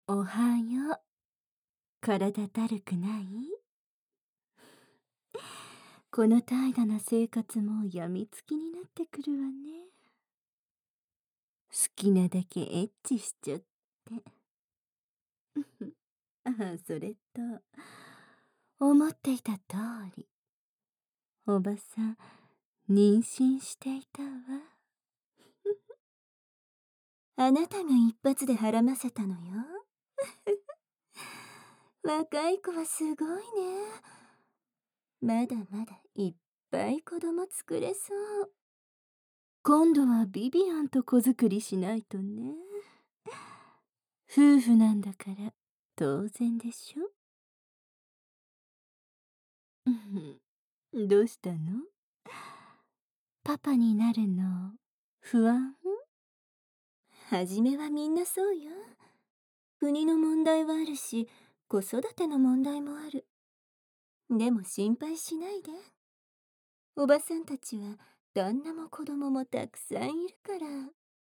おはよう。体だるくない？この怠惰な生活もやみつきになってくるわね。好きなだけエッチしちゃって。ああ、それと、思っていた通り、おばさん、妊娠していたわ。あなたが一発で孕ませたのよ。若い子はすごいね。まだまだいっぱい子供作れそう。今度はビビアンと子作りしないとね。夫婦なんだから当然でしょ。どうしたの？パパになるの不安？はじめはみんなそうよ。国の問題はあるし、子育ての問題もある。でも心配しないで。おばさんたちは旦那も子供もたくさんいるから。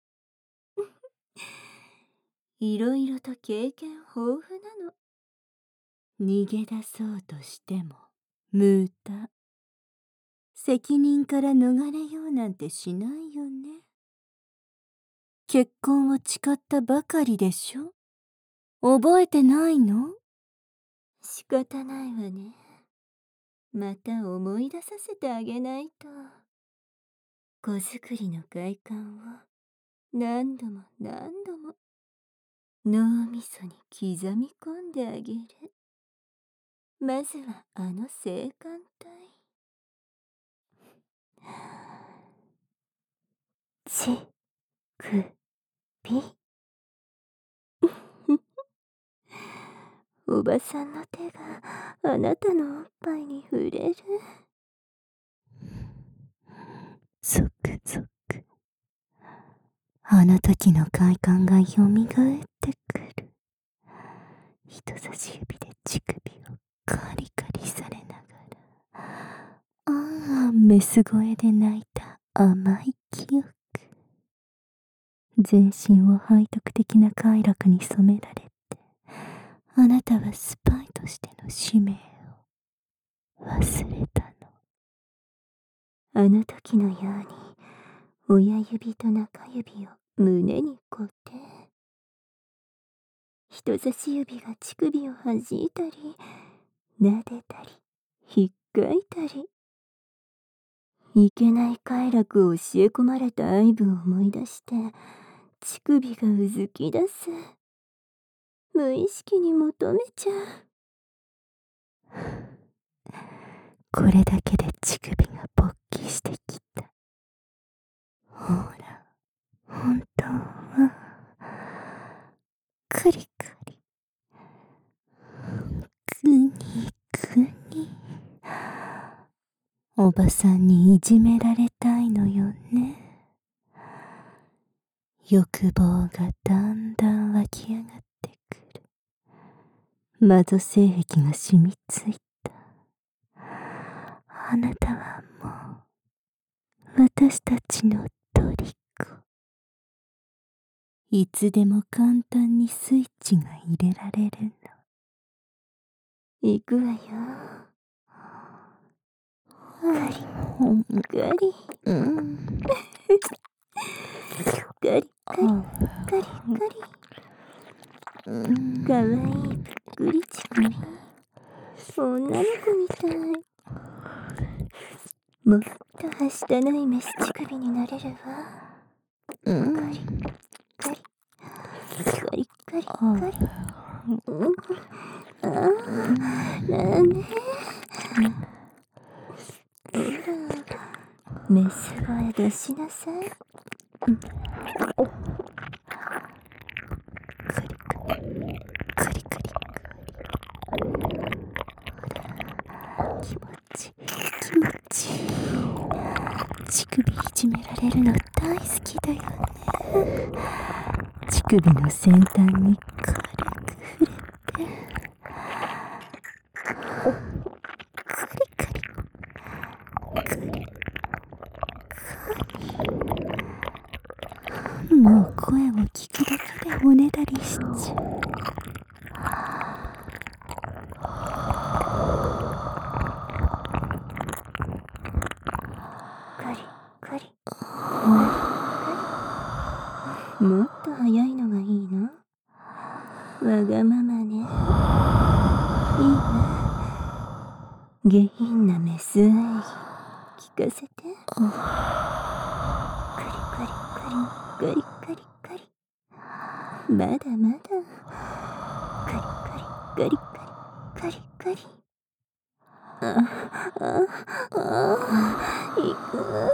いろいろと経験豊富なの。逃げ出そうとしても無駄。責任から逃れようなんてしないよね。結婚を誓ったばかりでしょ。覚えてないの？仕方ないわね。また思い出させてあげないと。子作りの快感を何度も何度も脳みそに刻み込んであげる。まずはあの性感帯。ちくび。おばさんの手があなたのおっぱいに触れる。ゾクゾク。あの時の快感がよみがえってくる。人差し指で乳首をカリカリされながら、ああ、メス声で泣いた甘い記憶。全身を背徳的な快楽に染められて、あなたはスパイとしての使命を忘れたの。あの時のように親指と中指を胸に固定。人差し指が乳首を弾いたり撫でたりひっかいたり。いけない快楽を教え込まれた愛撫を思い出して乳首がうずき出す。無意識に求めちゃう。これだけで乳首が勃起してきた。ほら、本当はカリカリ、グニグニ。おばさんにいじめられたいのよね。欲望がだんだん湧き上がってくる。マゾ性癖が染みついた。あなたはもう私たちの虜。いつでも簡単にスイッチが入れられるの。行くわよ。ガリガリ、ガリガリガリガリ。かわいいぷっくり乳首。女の子みたい。もっとはしたないメス乳首になれるわ。ガリガリガリガリガリ。ああ、なんで。ほら、メス声出しなさい。カリカリカリカリ。気持ち気持ちいい。乳首いじめられるの大好きだよね。乳首の先端に軽く触れて、カリカリカリカリ。もう声を聞くだけでおねだりしちゃう。 と早いのがいいの？わがままね。いいわ。下品なメス愛聞かせて。カリカリカリカリカリ。まだまだ。カリカリカリカリカリ。いく。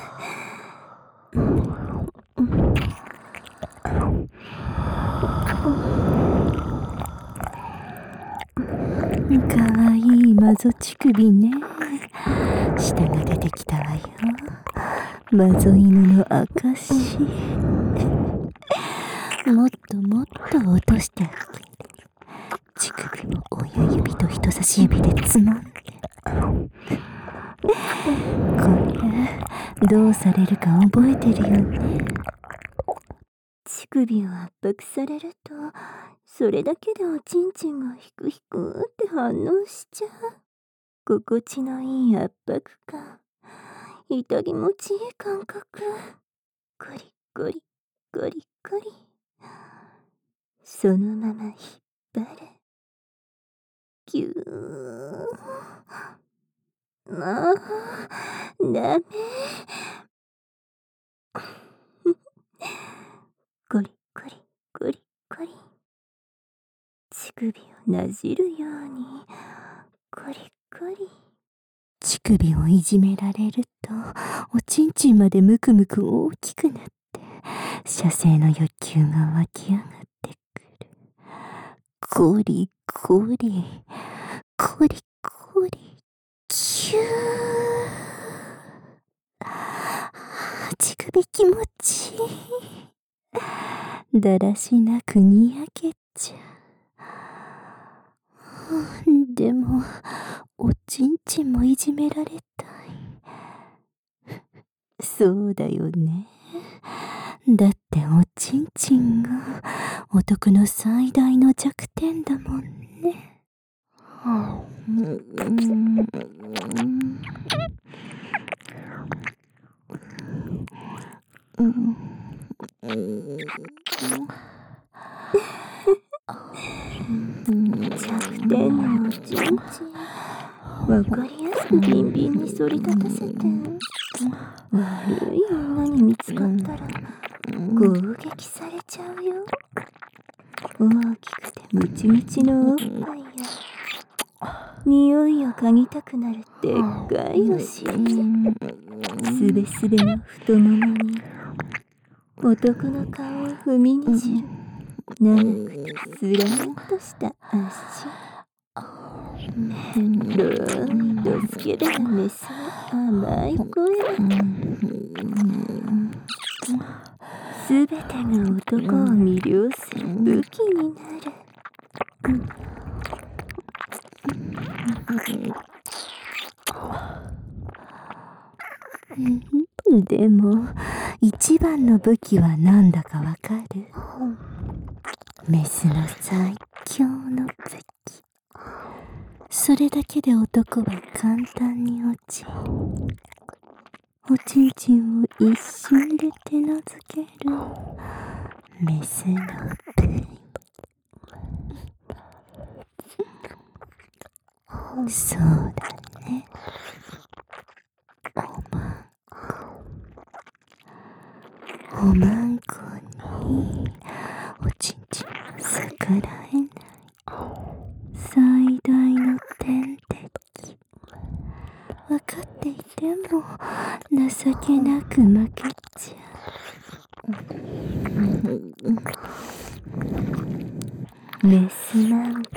かわいいマゾ乳首ね。舌が出てきたわよ。マゾ犬の証。もっともっと落としてあげる。乳首を親指と人差し指でつまんで。これどうされるか覚えてるよね。乳首を圧迫されると、それだけでおちんちんがヒクヒクって反応しちゃう。心地のいい圧迫感。痛気持ちいい感覚。ゴリゴリゴリゴリ。そのまま引っ張る。ぎゅー。ああ、ダメ。ゴリゴリゴリゴリ。乳首をなじるようにゴリゴリ。乳首をいじめられるとおちんちんまでムクムク大きくなって射精の欲求が湧き上がってくる。ゴリゴリゴリゴリキュー。乳首気持ちいい。だらしなくにやけちゃう。でもおちんちんもいじめられたい。そうだよね。だっておちんちんが男の最大の弱点だもんね。弱点のおちんちん、わかりやすくビンビンに反り立たせて、悪い女に見つかったら攻撃されちゃうよ。大きくてムチムチのおっぱいや匂いを嗅ぎたくなるでっかいお尻、すべすべの太ももに男の顔を踏みにじる長くてスラーンとした足。どーんとスケベなメスの甘い声。すべてが男を魅了する武器になる。でも一番の武器は何だかわかる？メスの最強の武器。それだけで男は簡単に落ちる。おちんちんを一瞬で手なずけるメスの部位。そうだね。おまんこにおちんちんは逆らえない。最大の天敵。分かっていても情けなく負けちゃう。メスマンコ、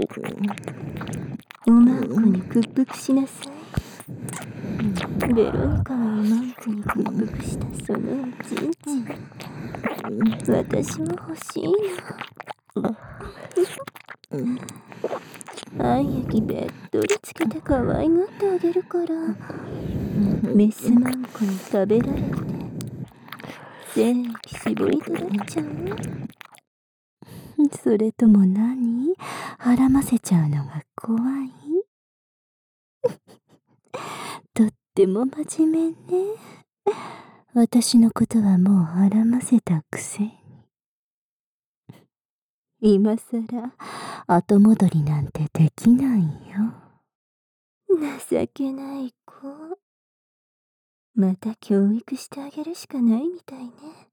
おまんこに屈服しなさい。ベロニカがおまんこに屈服したそのおちんちん、私も欲しいの。愛液べっとりつけて可愛がってあげるから、メスマンコに食べられて精液絞り取られちゃう。それとも何？孕ませちゃうのが怖い？とっても真面目ね。私のことはもう孕ませたくせに。 今さら後戻りなんてできないよ。情けない子。また教育してあげるしかないみたいね。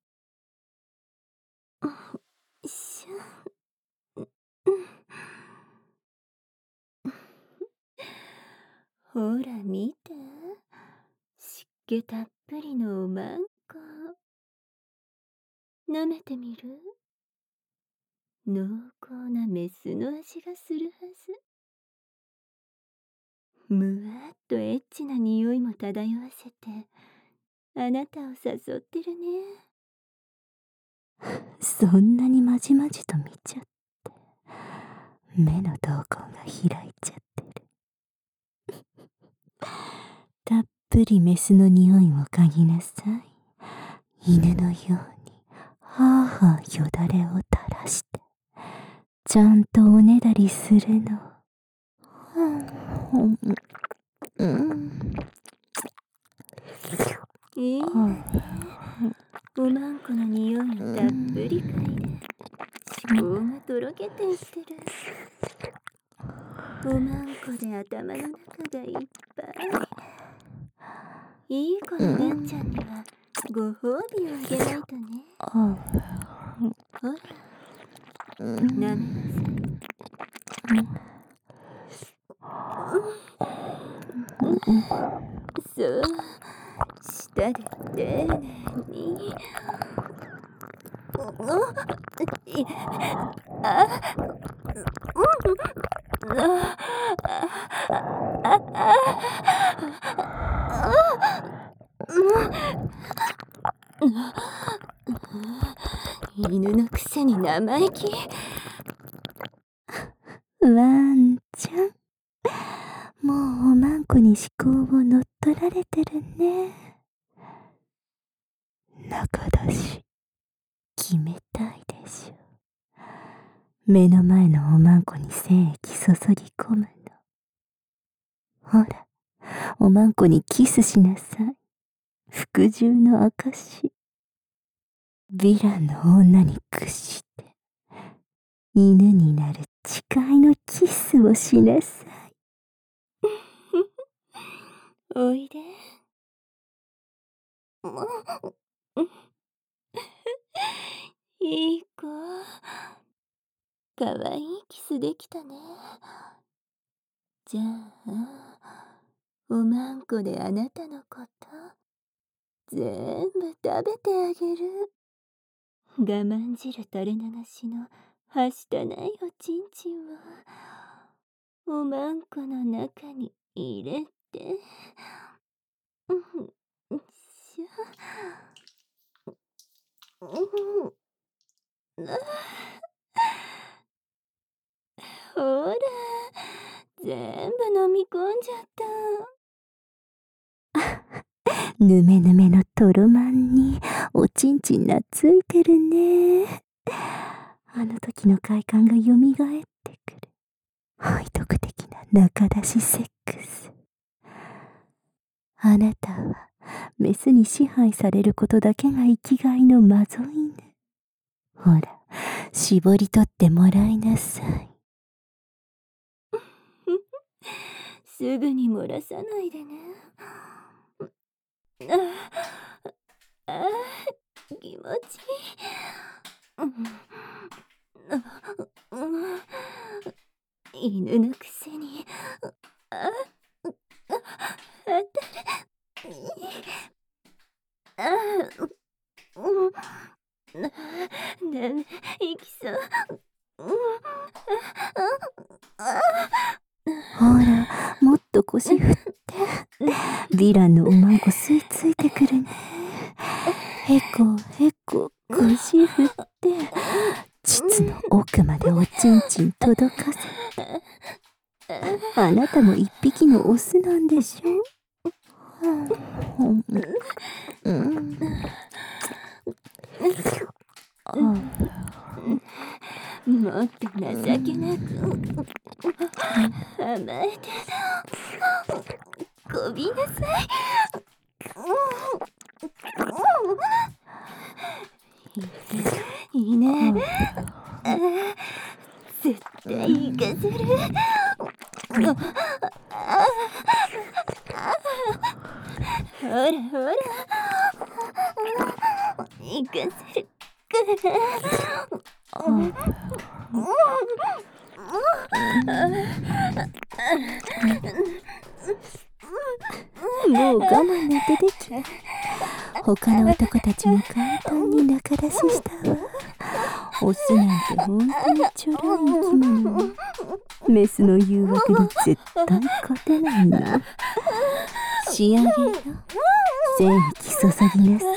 しょ。ほら見て。湿気たっぷりのおまんこ。舐めてみる？濃厚なメスの味がするはず。むわっとエッチな匂いも漂わせて、あなたを誘ってるね。そんなにまじまじと見ちゃって、目の瞳孔が開いちゃってる。たっぷりメスの匂いを嗅ぎなさい。犬のようにはあはあよだれを垂らして、ちゃんとおねだりするの。いいわね。おまんこの匂いをたっぷり嗅いで、思考がとろけていってる。おまんこで頭の中がいっぱい。いい子のるんちゃんにはご褒美をあげないとね。ほら、舐めなさい。そう、舌で丁寧に。犬のくせに生意気。ワンちゃん、もうおまんこに思考を乗っ取られてるね。仲だし決めたいでしょ。目の前のおまんこに精液注ぎ込むの。ほら、おまんこにキスしなさい。服従の証。ヴィランの女に屈して犬になる誓いのキスをしなさい。おいで。いい子。かわいいキスできたね。じゃあ、おまんこであなたのこと全部食べてあげる。我慢汁垂れ流しのはしたないおちんちんをおまんこの中に入れて、しょ。ほら、全部飲み込んじゃった。ぬめぬめのトロマンにおちんちん懐いてるね。あの時の快感がよみがえってくる。背徳的な中出しセックス。あなたはメスに支配されることだけが生きがいのマゾ犬。ほら、絞り取ってもらいなさい。すぐに漏らさないでね。気持ちいい。犬のくせにダメ、いきそう。ほら、もっと腰振って。ヴィランのおまんこ吸い付いてくるね。へこへこ腰振って、膣の奥までおちんちん届かせて。あなたも一匹のオスなんでしょ。もっと情けなく甘えてこびなさい。いいね。 絶対行かせる。ほらほら、行かせるから。もう我慢なんてできない。他の男たちも簡単に仲出ししたわ。オスなんて本当にちょろい生き物ね。メスの誘惑に絶対勝てないの。仕上げよ。精液注ぎなさい。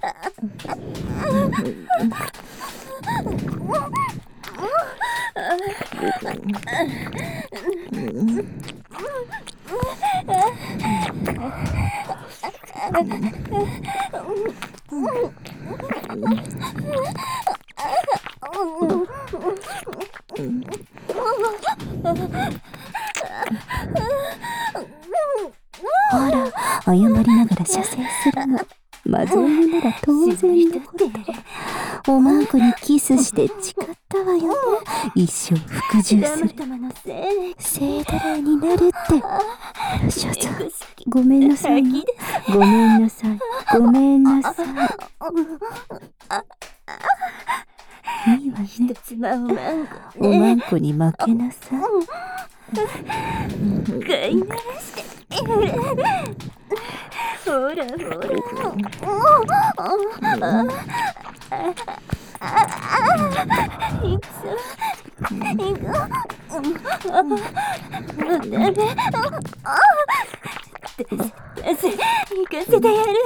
ほら、謝りながら射精するの。マゾンヌなら当然のこと。おまんこにキスして誓ったわよね。一生服従する。性だらいになるって。少女、ごめんなさいよ。ごめんなさい。ごめんなさい。いいわね。おまんこに負けなさい。飼いならしてほらほら。行くぞ。行く。ダメ。行かせてやる。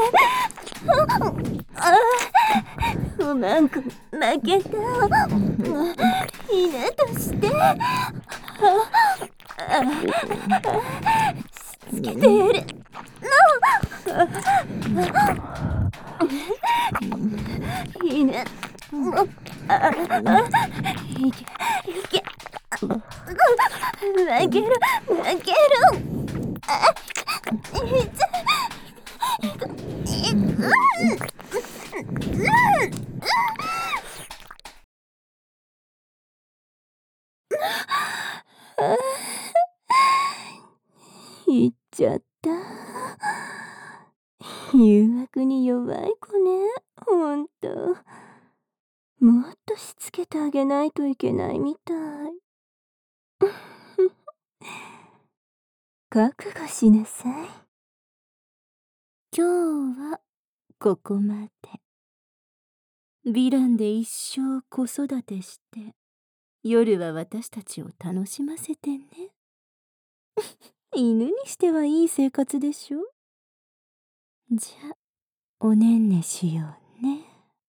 おまんこ負けた。犬としてしつけてやる。犬いけ負ける。行っちゃった。誘惑に弱い子ね、ほんと。もっとしつけてあげないといけないみたい。覚悟しなさい。今日はここまで。ヴィランで一生子育てして、夜は私たちを楽しませてね。犬にしてはいい生活でしょ。じゃあ、おねんねしようね。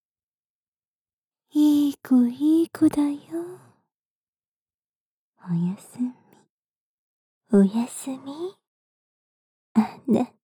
いい子だよ。おやすみ。おやすみ。あなた。